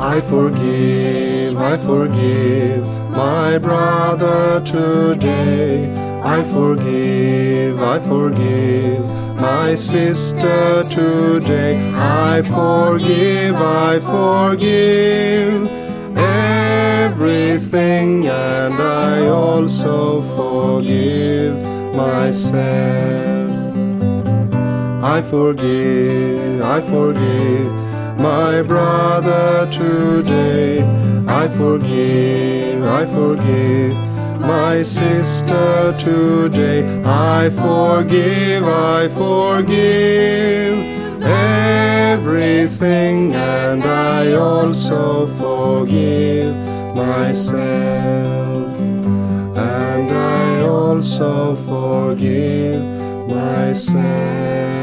I forgive my brother today. I forgive my sister today. I forgive everything, and I also forgive myself. I forgive my brother today. I forgive my sister today. I forgive everything, and I also forgive myself. And I also forgive myself.